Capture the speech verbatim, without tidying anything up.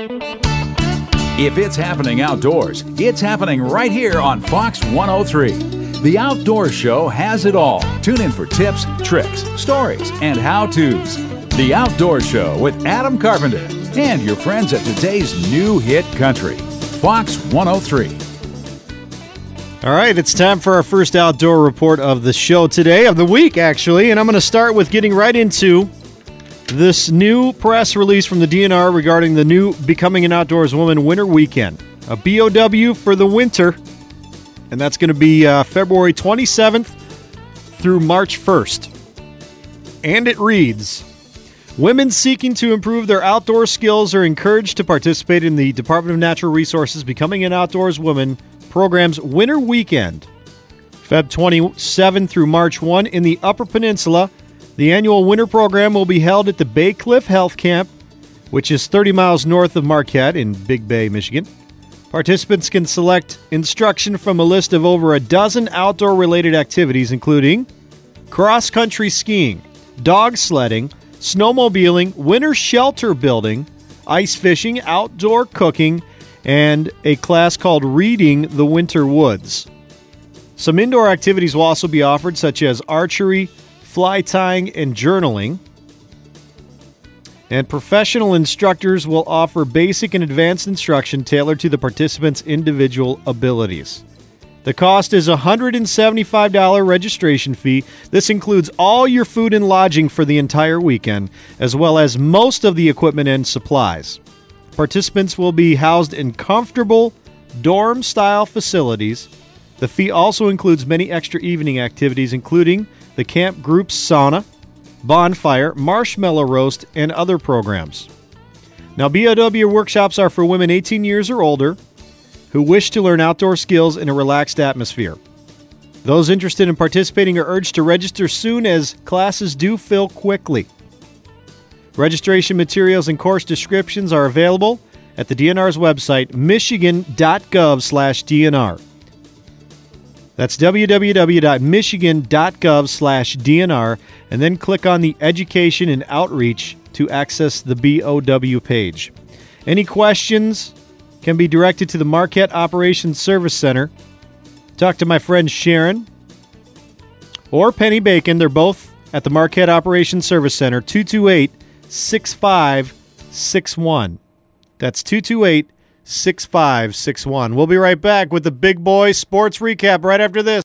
If it's happening outdoors, it's happening right here on Fox one oh three. The Outdoor Show has it all. Tune in for tips, tricks, stories, and how-tos. The Outdoor Show with Adam Carpenter and your friends at today's new hit country, Fox one oh three. All right, it's time for our first outdoor report of the show today, of the week, actually. And I'm going to start with getting right into this new press release from the D N R regarding the new Becoming an Outdoors Woman Winter Weekend. A B O W for the winter, and that's going to be uh, February twenty-seventh through March first. And it reads, women seeking to improve their outdoor skills are encouraged to participate in the Department of Natural Resources Becoming an Outdoors Woman program's Winter Weekend, February twenty-seventh through March first in the Upper Peninsula. The annual winter program will be held at the Bay Cliff Health Camp, which is thirty miles north of Marquette in Big Bay, Michigan. Participants can select instruction from a list of over a dozen outdoor-related activities, including cross-country skiing, dog sledding, snowmobiling, winter shelter building, ice fishing, outdoor cooking, and a class called Reading the Winter Woods. Some indoor activities will also be offered, such as archery, fly tying, and journaling. And professional instructors will offer basic and advanced instruction tailored to the participants' individual abilities. The cost is a one hundred seventy-five dollars registration fee. This includes all your food and lodging for the entire weekend, as well as most of the equipment and supplies. Participants will be housed in comfortable dorm-style facilities. The fee also includes many extra evening activities, including the camp group sauna, bonfire, marshmallow roast, and other programs. Now, B O W workshops are for women eighteen years or older who wish to learn outdoor skills in a relaxed atmosphere. Those interested in participating are urged to register soon, as classes do fill quickly. Registration materials and course descriptions are available at the D N R's website, michigan dot gov slash D N R. That's w w w dot michigan dot gov slash D N R, and then click on the Education and Outreach to access the B O W page. Any questions can be directed to the Marquette Operations Service Center. Talk to my friend Sharon or Penny Bacon. They're both at the Marquette Operations Service Center, two two eight, six five six one. That's two two eight, six five six one. We'll be right back with the Big Boy Sports Recap right after this.